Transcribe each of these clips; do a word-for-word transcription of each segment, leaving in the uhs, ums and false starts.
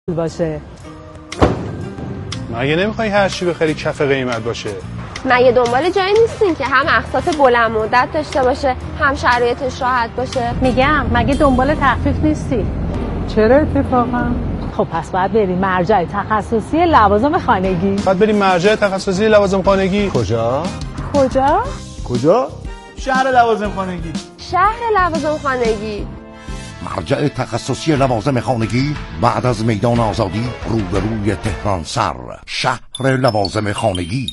باشه. مگه نمیخوای هر چی بخری کف قیمت باشه؟ مگه دنبال جایی نیستین که هم اقساط بلند مدت داشته باشه هم شرایطش راحت باشه؟ میگم مگه دنبال تخفیف نیستی؟ چرا اتفاقا؟ خب پس باید بریم مرجع تخصصی لوازم خانگی. باید بریم مرجع تخصصی لوازم خانگی. کجا؟ کجا؟ کجا؟ شهر لوازم خانگی. شهر لوازم خانگی. مرجع تخصصی لوازم خانگی بعد از میدان آزادی روبروی تهران سر، شهر لوازم خانگی.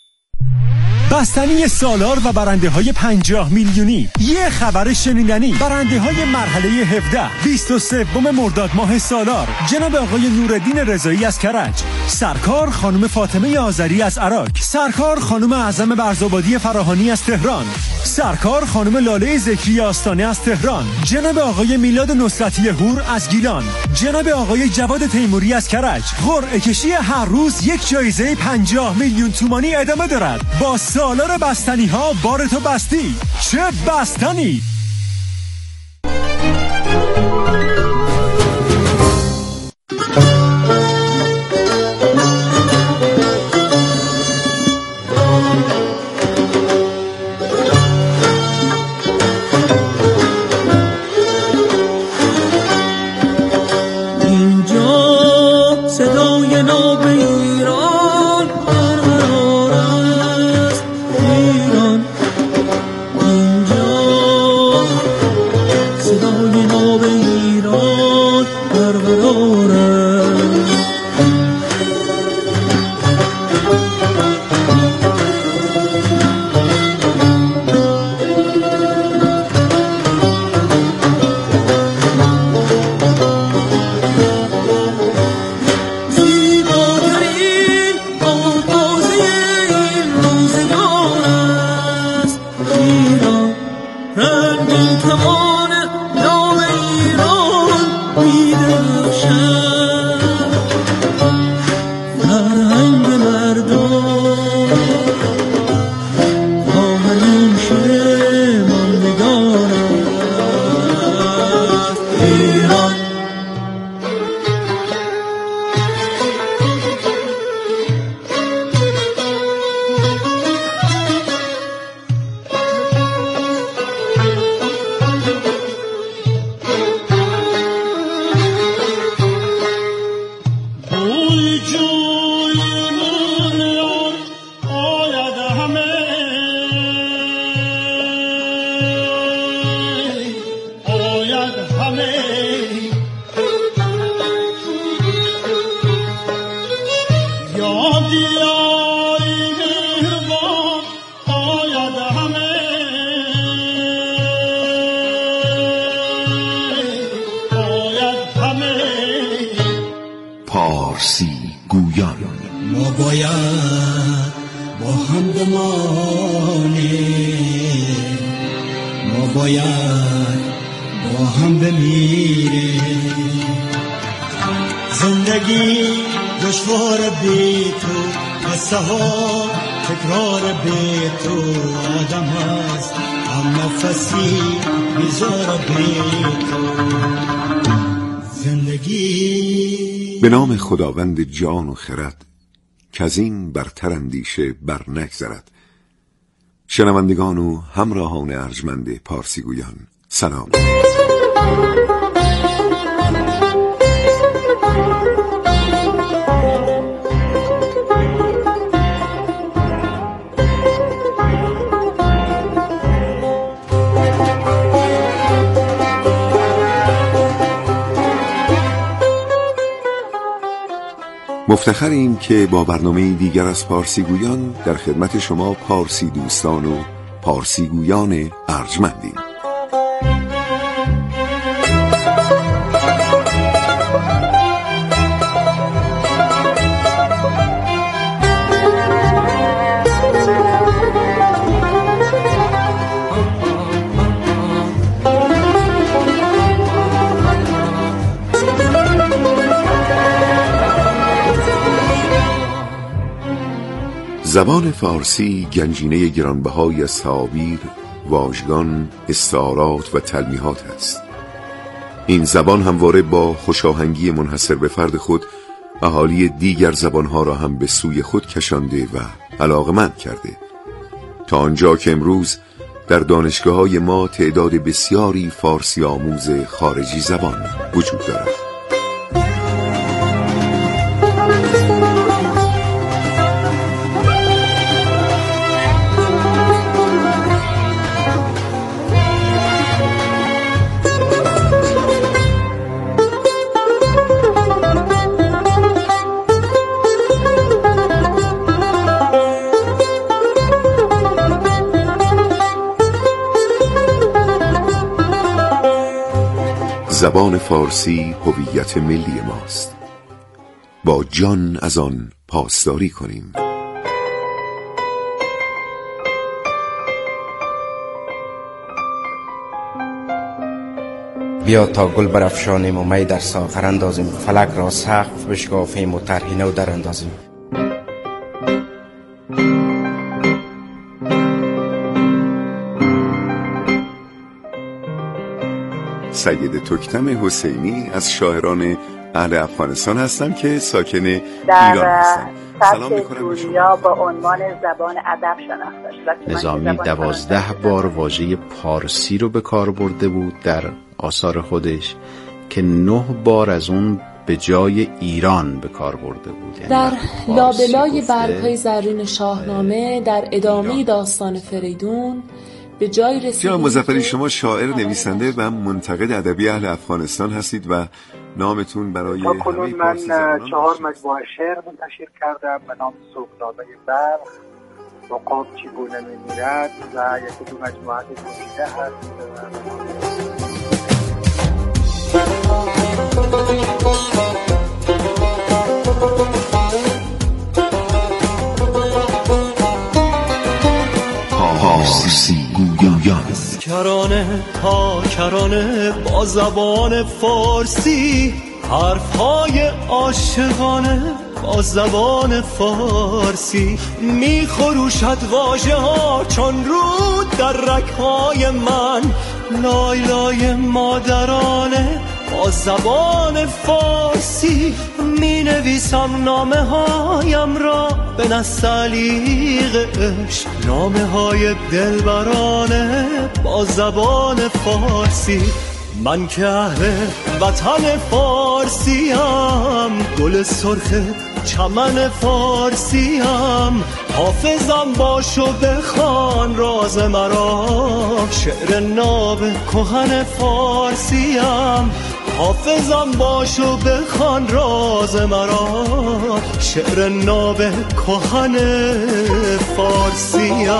بستنی سالار و برنده های پنجاه میلیونی. یه خبر شنیدنی. برنده های مرحله هفده بیست و سوم مرداد ماه سالار: جناب آقای نورالدین رضایی از کرج، سرکار خانم فاطمه آذری از عراق، سرکار خانم اعظم برزآبادی فراهانی از تهران، سرکار خانم لاله ذکری آستانه از تهران، جناب آقای میلاد نصرتی هور از گیلان، جناب آقای جواد تیموری از کرج. قرعه کشی هر روز یک جایزه پنجاه میلیون تومانی ادامه دارد. با سالار بستنی ها بارتو بستی. چه بستنی؟ پارسی گویان. ما باید با هم بمانیم، ما باید با هم بمیریم. زندگی دشوار بی تو، قصه ها تکرار بی تو. آدم هست اما نفسی بیزار بی تو. زندگی به نام خداوند جان و خرد که از این برتر اندیشه بر نگذرد. شنوندگان و همراهان ارجمند پارسی گویان، سلام. مفتخریم که با برنامه دیگر از پارسی گویان در خدمت شما پارسی دوستان و پارسی گویان ارجمندیم. زبان فارسی گنجینه گرانبهایی از تعابیر، واژگان، استعارات و تلمیحات است. این زبان همواره با خوشاهنگی منحصر به فرد خود اهالی دیگر زبانها را هم به سوی خود کشانده و علاقمند کرده، تا آنجا که امروز در دانشگاه‌های ما تعداد بسیاری فارسی آموز خارجی زبان وجود دارد. زبان فارسی هویت ملی ماست. با جان از آن پاسداری کنیم. بیا تا گل برافشانیم و می در ساغر اندازیم، فلک را سقف بشکافیم و طرحی نو در اندازیم. سید تکتم حسینی از شاعران اهل افغانستان هستم که ساکن ایران هستم. سلام میکنم به شما. با عنوان زبان ادب شناخته شد. نظامی دوازده بار واژه پارسی رو به کار برده بود در آثار خودش که نه بار از اون به جای ایران به کار برده بود. یعنی در لابلای برگ‌های زرین شاهنامه در ادامه داستان فریدون به جای رسید. جناب مظفری، شما شاعر، نویسنده و منتقد ادبی اهل افغانستان هستید و نامتون برای تا کنون من چهار مجموعه شعر منتشر کردم به نام صبحنامه برق، عقاب چگونه میمیرد و یک دو مجموعه دیگه هست. فارسی گویان کرانه تا کرانه با زبان فارسی، حرفهای عاشقانه با زبان فارسی، می خروشد واژه ها چون رود در رگ‌های من، لای لای مادرانه با زبان فارسی، می نویسم نامه هایم را به نستعلیق عشق، نامه های دلبرانه با زبان فارسی. من که اهل وطن فارسیم، گل سرخ چمن فارسیم، حافظم باشو بخوان راز مرا، شعر ناب کهن فارسیم، حافظم باشو بخوان راز مرا، شعر ناب کهن فارسیم،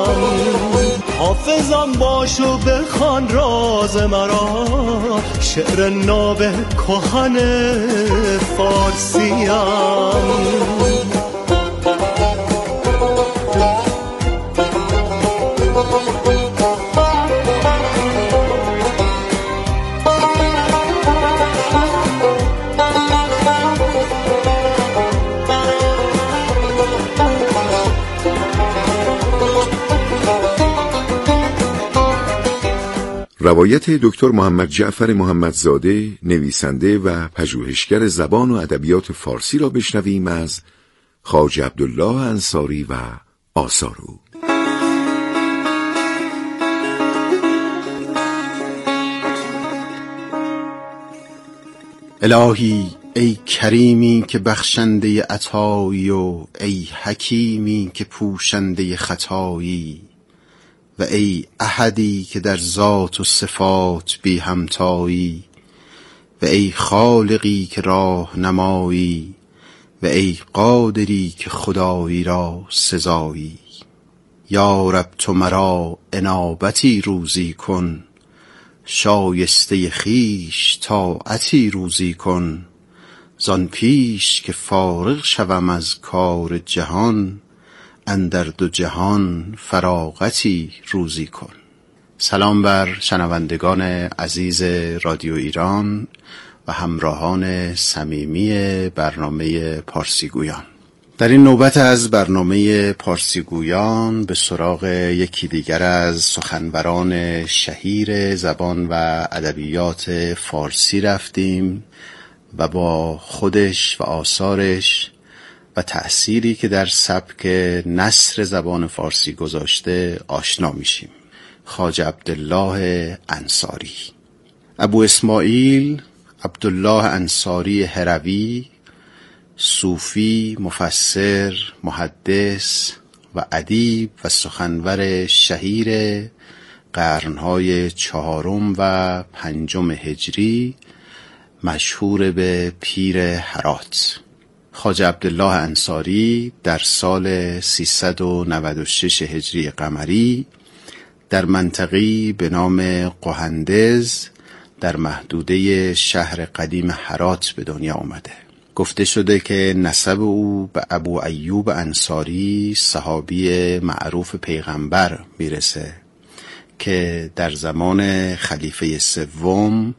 حافظم باشو بخوان راز مرا، شعر ناب کهن فارسیم. روایت دکتر محمد جعفر محمدزاده، نویسنده و پژوهشگر زبان و ادبیات فارسی را بشنویم از خواجه عبدالله انصاری و آثار او. الهی ای کریمی که بخشنده عطایی و ای حکیمی که پوشنده خطایی، و ای احدی که در ذات و صفات بی همتایی، و ای خالقی که راه نمایی، و ای قادری که خدایی را سزایی. یا رب تو مرا انابتی روزی کن، شایسته خویش طاعتی روزی کن، زان پیش که فارغ شوم از کار جهان، اندر دو جهان فراغتی روزی کن. سلام بر شنوندگان عزیز رادیو ایران و همراهان صمیمی برنامه پارسی گویان. در این نوبت از برنامه پارسیگویان به سراغ یکی دیگر از سخنوران شهیر زبان و ادبیات فارسی رفتیم و با خودش و آثارش و تأثیری که در سبک نثر زبان فارسی گذاشته آشنا میشیم. خواجه عبدالله انصاری. ابو اسماعیل عبدالله انصاری هروی، صوفی، مفسر، محدث و ادیب و سخنور شهیر قرنهای چهارم و پنجم هجری، مشهور به پیر هرات. خواجه عبدالله انصاری در سال سیصد و نود و شش هجری قمری در منطقه‌ای به نام قهندز در محدوده شهر قدیم هرات به دنیا آمده. گفته شده که نسب او به ابو ایوب انصاری، صحابی معروف پیغمبر میرسه که در زمان خلیفه سوم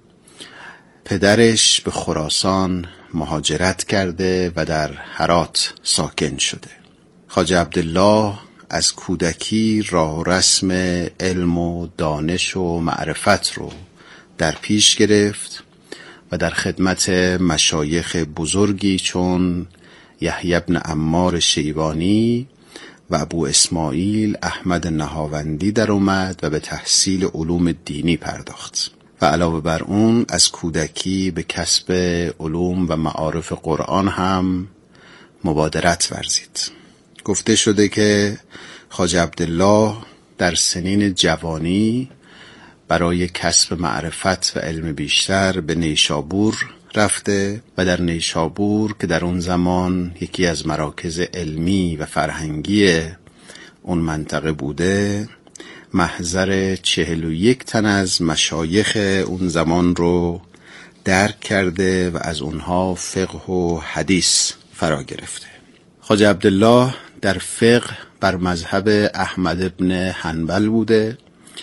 پدرش به خراسان مهاجرت کرده و در هرات ساکن شده. خواجه عبدالله از کودکی راه و رسم علم و دانش و معرفت رو در پیش گرفت و در خدمت مشایخ بزرگی چون یحیی بن عمار شیبانی و ابو اسماعیل احمد نهاوندی در اومد و به تحصیل علوم دینی پرداخت و علاوه بر اون از کودکی به کسب علوم و معارف قرآن هم مبادرت ورزید. گفته شده که خواجه عبدالله در سنین جوانی برای کسب معرفت و علم بیشتر به نیشابور رفته و در نیشابور که در اون زمان یکی از مراکز علمی و فرهنگی اون منطقه بوده، محضر چهل و یک تن از مشایخ اون زمان رو درک کرده و از اونها فقه و حدیث فرا گرفته. خواجه عبدالله در فقه بر مذهب احمد بن حنبل بوده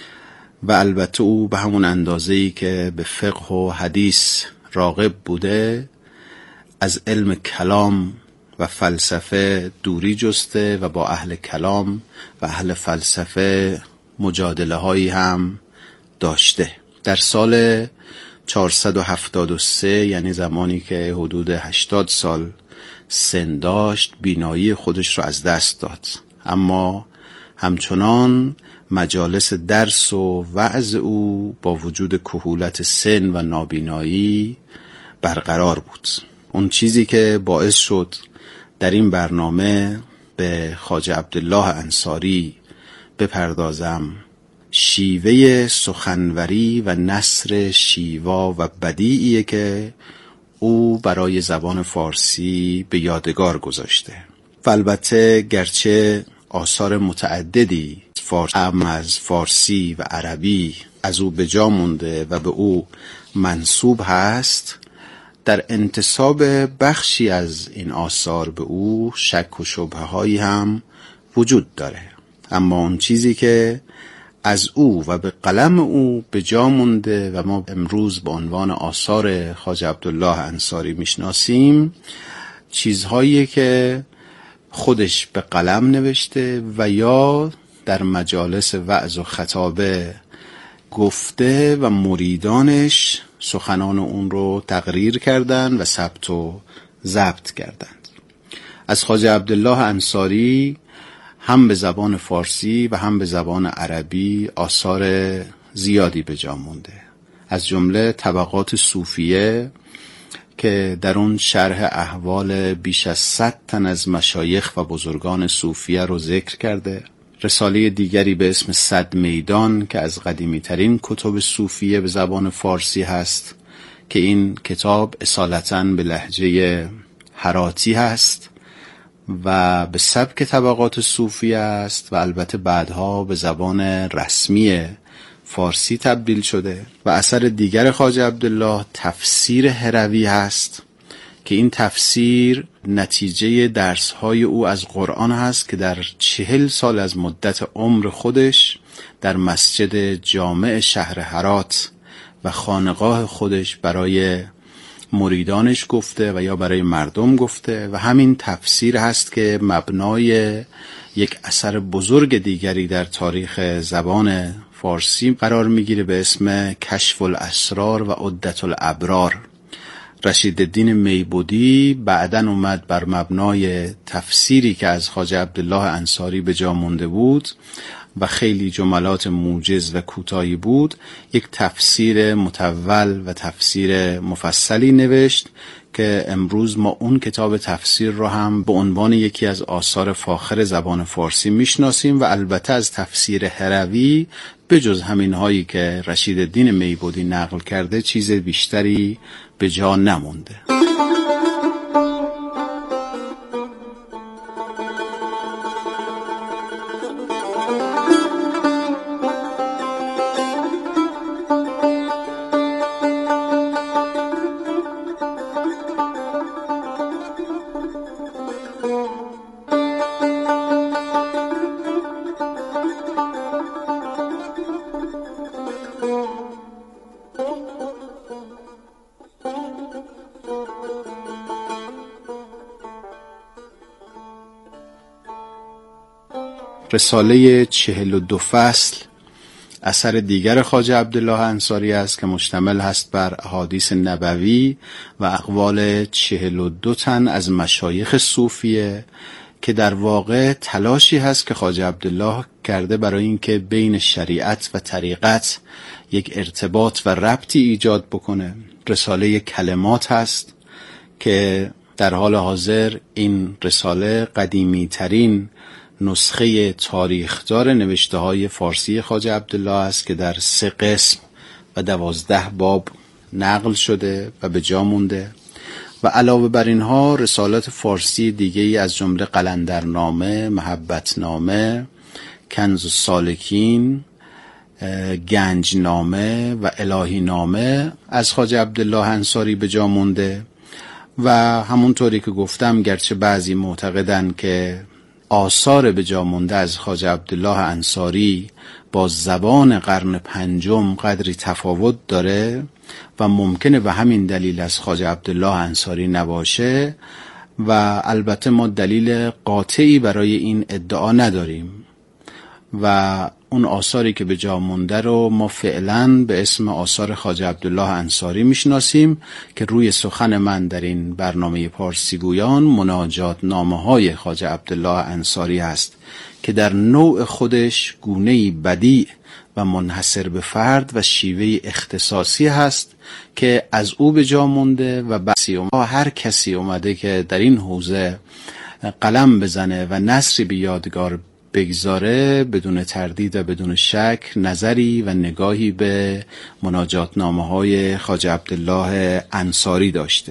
و البته او به همون اندازه‌ای که به فقه و حدیث راغب بوده از علم کلام و فلسفه دوری جسته و با اهل کلام و اهل فلسفه مجادله هایی هم داشته. در سال چهارصد و هفتاد و سه، یعنی زمانی که حدود هشتاد سال سن داشت، بینایی خودش رو از دست داد، اما همچنان مجالس درس و وعظ او با وجود کهولت سن و نابینایی برقرار بود. اون چیزی که باعث شد در این برنامه به خواجه عبدالله انصاری بپردازم شیوه سخنوری و نثر شیوا و بدیعیه که او برای زبان فارسی به یادگار گذاشته. و البته گرچه آثار متعددی فارسی از فارسی و عربی از او به جا مونده و به او منسوب هست، در انتساب بخشی از این آثار به او شک و شبهه هایی هم وجود داره، اما اون چیزی که از او و به قلم او به جا مونده و ما امروز به عنوان آثار خواجه عبدالله انصاری میشناسیم، چیزهایی که خودش به قلم نوشته و یا در مجالس وعظ و خطابه گفته و مریدانش سخنان اون رو تقریر کردن و ثبت و ضبط کردند. از خواجه عبدالله انصاری هم به زبان فارسی و هم به زبان عربی آثار زیادی به جا مونده، از جمله طبقات صوفیه که در اون شرح احوال بیش از صد تن از مشایخ و بزرگان صوفیه رو ذکر کرده. رساله دیگری به اسم صد میدان که از قدیمی ترین کتب صوفیه به زبان فارسی هست که این کتاب اصالتاً به لهجه هراتی هست و به سبک طبقات صوفیه است و البته بعدها به زبان رسمی فارسی تبدیل شده. و اثر دیگر خواجه عبدالله تفسیر هروی هست که این تفسیر نتیجه درس‌های او از قرآن هست که در چهل سال از مدت عمر خودش در مسجد جامع شهر هرات و خانقاه خودش برای مریدانش گفته و یا برای مردم گفته و همین تفسیر هست که مبنای یک اثر بزرگ دیگری در تاریخ زبان فارسی قرار میگیره به اسم کشف الاسرار و عدت الابرار. رشیدالدین میبودی بعداً اومد بر مبنای تفسیری که از خواجه عبدالله انصاری به جا مونده بود و خیلی جملات موجز و کوتاهی بود، یک تفسیر مطول و تفسیر مفصلی نوشت که امروز ما اون کتاب تفسیر رو هم به عنوان یکی از آثار فاخر زبان فارسی میشناسیم و البته از تفسیر هروی به جز همین هایی که رشیدالدین میبودی نقل کرده چیز بیشتری به جا نمونده. رساله چهل و دو فصل اثر دیگر خواجه عبدالله انصاری است که مشتمل هست بر احادیث نبوی و اقوال چهل و دو تن از مشایخ صوفیه که در واقع تلاشی هست که خواجه عبدالله کرده برای اینکه بین شریعت و طریقت یک ارتباط و ربطی ایجاد بکنه. رساله کلمات هست که در حال حاضر این رساله قدیمی ترین نسخه تاریخدار نوشته های فارسی خواجه عبدالله است که در سه قسم و دوازده باب نقل شده و به جا مونده و علاوه بر اینها رسالات فارسی دیگه ای از جمله قلندرنامه، محبتنامه، کنز السالکین، گنجنامه و الهینامه از خواجه عبدالله انصاری به جا مونده و همونطوری که گفتم گرچه بعضی معتقدن که آثار به جا مونده از خواجه عبدالله انصاری با زبان قرن پنجم قدری تفاوت داره و ممکنه به همین دلیل از خواجه عبدالله انصاری نباشه و البته ما دلیل قاطعی برای این ادعا نداریم و اون آثاری که به جا مونده رو ما فعلا به اسم آثار خواجه عبدالله انصاری میشناسیم که روی سخن من در این برنامه پارسی گویان مناجات نامه های خواجه عبدالله انصاری هست که در نوع خودش گونه‌ای بدیع و منحصر به فرد و شیوه اختصاصی هست که از او به جا مونده و بسی هر کسی اومده که در این حوزه قلم بزنه و نثری به یادگار بگذاره بدون تردید و بدون شک نظری و نگاهی به مناجات نامه های خواجه عبدالله انصاری داشته.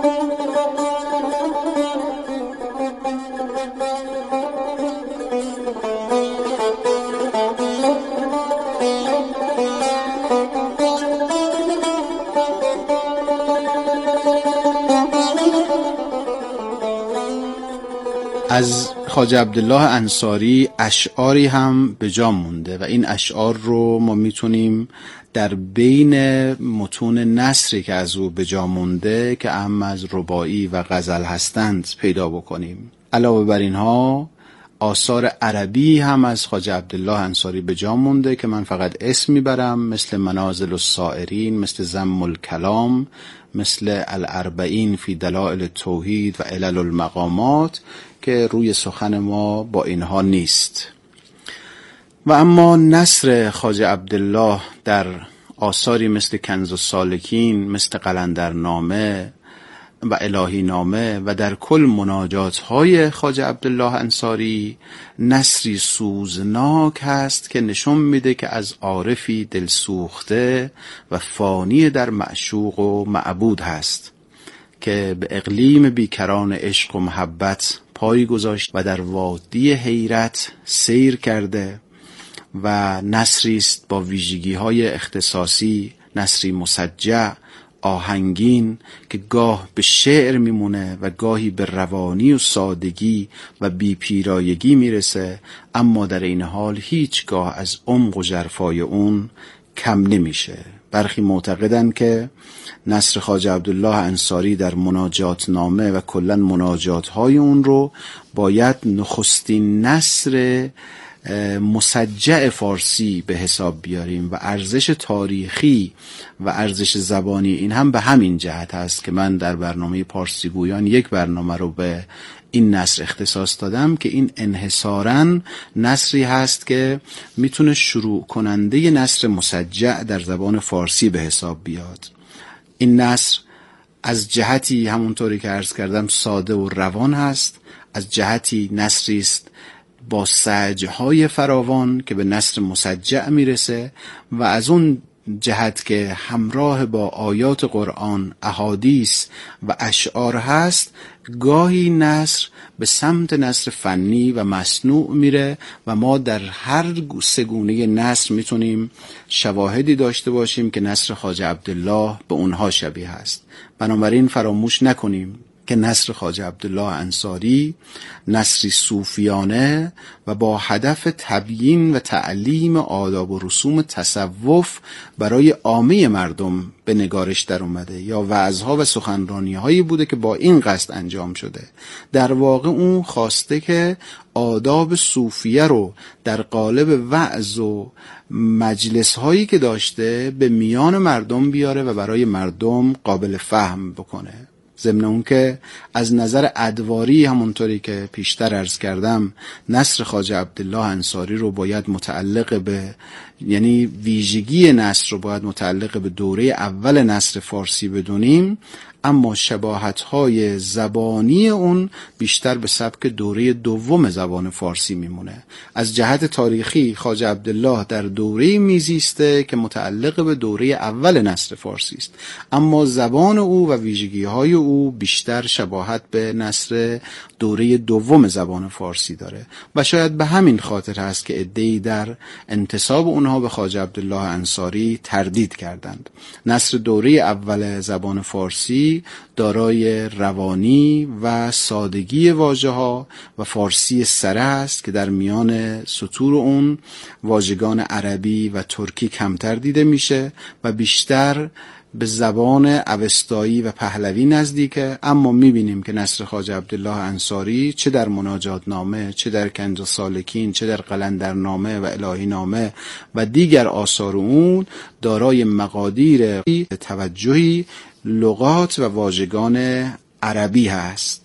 از خواجه عبدالله انصاری اشعاری هم به جا مونده و این اشعار رو ما میتونیم در بین متون نثری که از او به جا مونده که اهم از رباعی و غزل هستند پیدا بکنیم. علاوه بر اینها آثار عربی هم از خواجه عبدالله انصاری به جا مونده که من فقط اسم میبرم، مثل منازل السائرین، مثل ذم الکلام، مثل الاربعین فی دلائل توحید و علل المقامات که روی سخن ما با اینها نیست. و اما نثر خواجه عبدالله در آثاری مثل کنز السالکین، مثل قلندرنامه و الهینامه و در کل مناجات های خواجه عبدالله انصاری نثری سوزناک هست که نشون میده که از عارفی دلسوخته و فانی در معشوق و معبود هست که به اقلیم بیکران عشق و محبت پای گذاشت و در وادی حیرت سیر کرده و نثری است با ویژگی های اختصاصی، نثری مسجع، آهنگین که گاه به شعر میمونه و گاهی به روانی و سادگی و بی پیرایگی میرسه، اما در این حال هیچگاه از عمق و ژرفای اون کم نمیشه. برخی معتقدند که نثر خواجه عبدالله انصاری در مناجات نامه و کلا مناجات های اون رو باید نخستین نثر مسجع فارسی به حساب بیاریم و ارزش تاریخی و ارزش زبانی این هم به همین جهت هست که من در برنامه پارسی گویان یک برنامه رو به این نثر اختصاص دادم که این انحصاراً نثری هست که میتونه شروع کننده نثر مسجع در زبان فارسی به حساب بیاد. این نثر از جهتی همونطوری که عرض کردم ساده و روان هست، از جهتی نثری است با سجعهای فراوان که به نثر مسجع میرسه و از اون جهت که همراه با آیات قرآن، احادیث و اشعار هست، گاهی نثر به سمت نثر فنی و مصنوع میره و ما در هر سگونه نثر میتونیم شواهدی داشته باشیم که نثر خواجه عبدالله به اونها شبیه است. بنابراین فراموش نکنیم که نثر خواجه عبدالله انصاری نثری صوفیانه و با هدف تبیین و تعلیم آداب و رسوم تصوف برای عامه مردم به نگارش در اومده یا وعظها و سخنرانی هایی بوده که با این قصد انجام شده. در واقع اون خواسته که آداب صوفیه رو در قالب وعظ و مجلس هایی که داشته به میان مردم بیاره و برای مردم قابل فهم بکنه. ضمن اون که از نظر ادواری همونطوری که پیشتر عرض کردم نثر خواجه عبدالله انصاری رو باید متعلق به، یعنی ویژگی نثر رو باید متعلق به دوره اول نثر فارسی بدونیم، اما شباهت‌های زبانی اون بیشتر به سبک دوره دوم زبان فارسی میمونه. از جهت تاریخی خواجه عبدالله در دوره میزیسته که متعلق به دوره اول نثر فارسی است، اما زبان او و ویژگی‌های او بیشتر شباهت به نثر دوره دوم زبان فارسی داره و شاید به همین خاطر هست که عده‌ای در انتساب اونها به خواجه عبدالله انصاری تردید کردند. نثر دوره اول زبان فارسی دارای روانی و سادگی واژه‌ها و فارسی سره است که در میان سطور اون واژگان عربی و ترکی کمتر دیده میشه و بیشتر به زبان اوستایی و پهلوی نزدیکه. اما میبینیم که نثر خواجه عبدالله انصاری چه در مناجات نامه، چه در کنز سالکین، چه در قلندرنامه و الهی نامه و دیگر آثار اون دارای مقادیر توجهی لغات و واژگان عربی هست.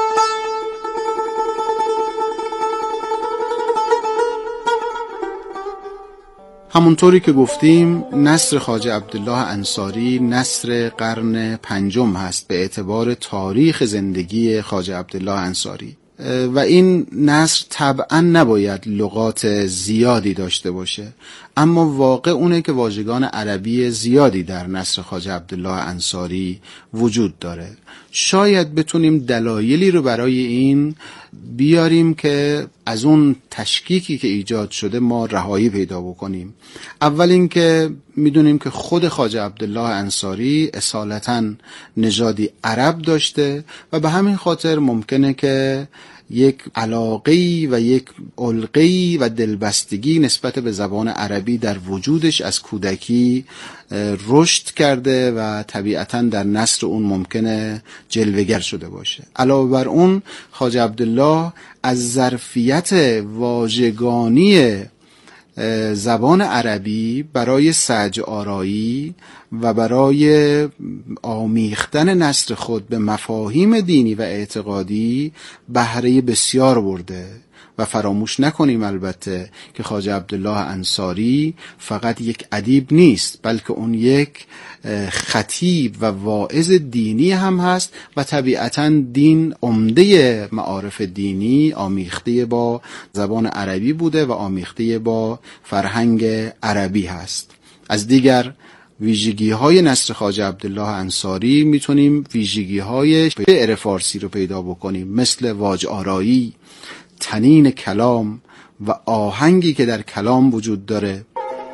همونطوری که گفتیم نثر خواجه عبدالله انصاری نثر قرن پنجم هست به اعتبار تاریخ زندگی خواجه عبدالله انصاری و این نثر طبعا نباید لغات زیادی داشته باشه، اما واقع اونه که واژگان عربی زیادی در نثر خواجه عبدالله انصاری وجود داره. شاید بتونیم دلایلی رو برای این بیاریم که از اون تشکیکی که ایجاد شده ما رهایی پیدا بکنیم. اول این که میدونیم که خود خواجه عبدالله انصاری اصالتاً نژادی عرب داشته و به همین خاطر ممکنه که یک علاقه‌ای و یک علقه‌ای و دلبستگی نسبت به زبان عربی در وجودش از کودکی رشد کرده و طبیعتاً در نثر اون ممکنه جلوه‌گر شده باشه. علاوه بر اون خواجه عبدالله از ظرفیت واژگانی زبان عربی برای سجع آرایی و برای آمیختن نثر خود به مفاهیم دینی و اعتقادی بهره بسیار برده و فراموش نکنیم البته که خواجه عبدالله انصاری فقط یک ادیب نیست، بلکه اون یک خطیب و واعظ دینی هم هست و طبیعتاً دین عمده معارف دینی آمیخته با زبان عربی بوده و آمیخته با فرهنگ عربی هست. از دیگر ویژگی های نثر خواجه عبدالله انصاری میتونیم ویژگی های شعر فارسی رو پیدا بکنیم، مثل واج آرایی، تنین کلام و آهنگی که در کلام وجود داره.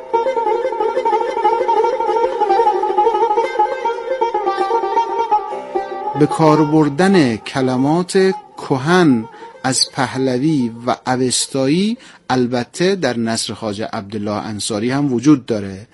به کار بردن کلمات کهن از پهلوی و اوستایی البته در نثر خواجه عبدالله انصاری هم وجود داره.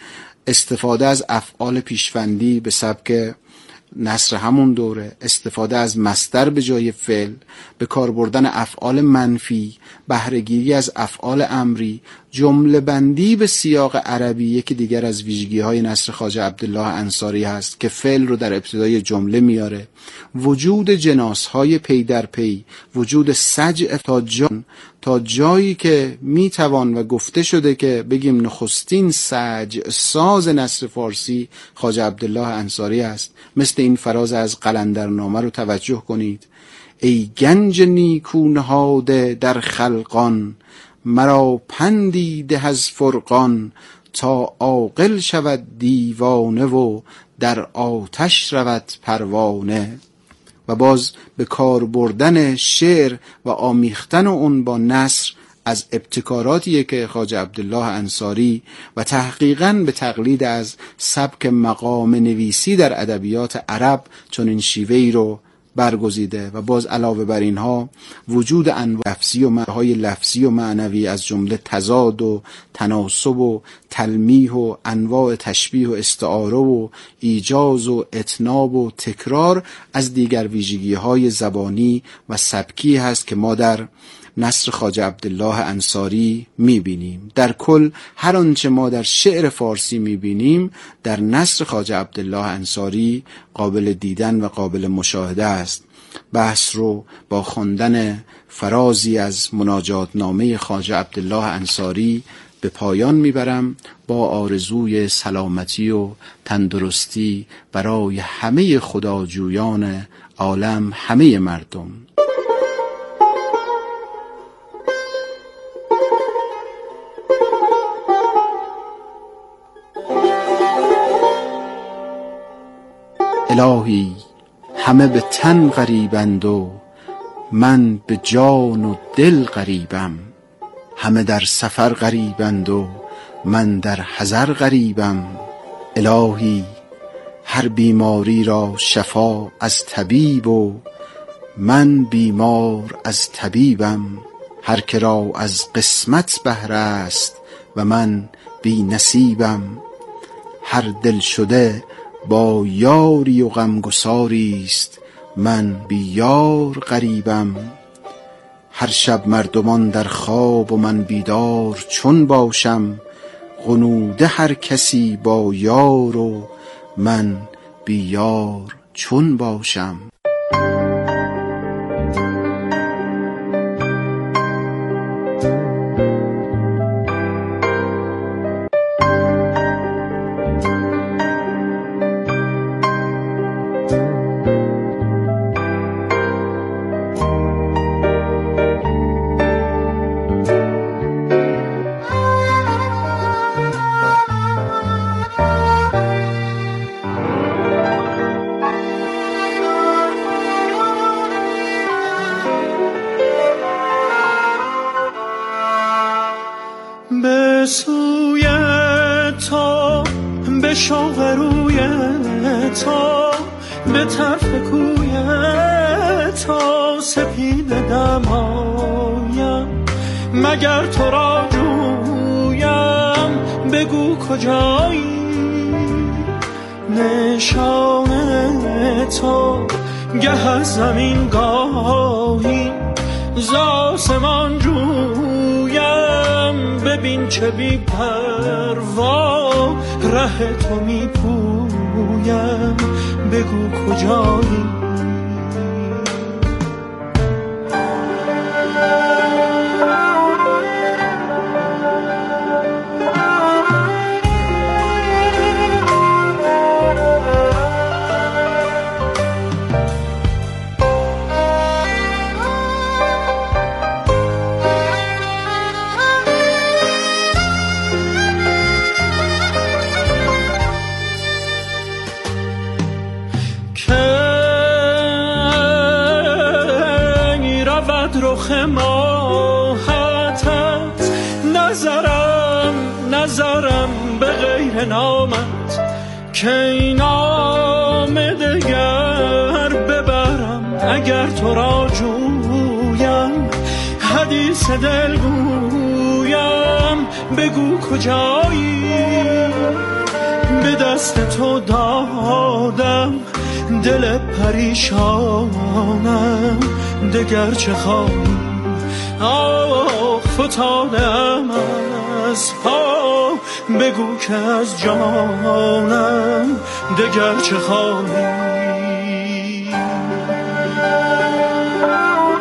استفاده از افعال پیشوندی به سبک نثر همون دوره، استفاده از مصدر به جای فعل، به کار بردن افعال منفی، بهره‌گیری از افعال امری، جمله بندی به سیاق عربی یکی دیگر از ویژگی‌های نثر خواجه عبدالله انصاری هست که فعل رو در ابتدای جمله میاره. وجود جناس‌های پی در پی، وجود سجع تا جان تا جایی که میتوان و گفته شده که بگیم نخستین سجع ساز نثر فارسی خواجه عبدالله انصاری است. مثل این فراز از قلندرنامه رو توجه کنید: ای گنج نیکو نهاده در خلقان، مرا پندی ده از فرقان، تا عاقل شود دیوانه و در آتش رود پروانه. و باز به کار بردن شعر و آمیختن اون با نثر از ابتکاراتیه که خواجه عبدالله انصاری و تحقیقاً به تقلید از سبک مقام نویسی در ادبیات عرب چنین شیوه‌ای رو برگزیده. و باز علاوه بر اینها وجود انواع لفظی و معناهای لفظی و معنوی از جمله تضاد و تناسب و تلمیح و انواع تشبیه و استعاره و ایجاز و اتناب و تکرار از دیگر ویژگی‌های زبانی و سبکی هست که ما در نثر خواجه عبدالله انصاری میبینیم. در کل هر آنچه ما در شعر فارسی میبینیم در نثر خواجه عبدالله انصاری قابل دیدن و قابل مشاهده است. بحث رو با خواندن فرازی از مناجات نامه خواجه عبدالله انصاری به پایان میبرم با آرزوی سلامتی و تندرستی برای همه خداجویان عالم، همه مردم. الهی همه به تن غریبند و من به جان و دل غریبم، همه در سفر غریبند و من در حضر غریبم. الهی هر بیماری را شفا از طبیب و من بیمار از طبیبم. هر که را از قسمت بهره است و من بی نصیبم. هر دل شده با یاری و غمگساری است، من بی یار غریبم. هر شب مردمان در خواب و من بیدار چون باشم، غنوده هر کسی با یار و من بی یار چون باشم. به سوی تو، به شوق روی تو، به طرف کوی تو سپیده دمایم. مگر تو را جویم بگو کجایی، نشانه تو گه از زمین گاهی ز آسمان جویم. ببین چه بی پروا ره تو می پویم، بگو کجایی. رخ ماهتت نظرم نظرم به غیر نامت، که این نام دگر ببرم اگر تو را جویم. حدیث دل گویم بگو کجایی، به دست تو دادم، دل پریشانم دگر چه خواهی. آه فتادم از پا، بگو که از جانم دگر چه خواهی.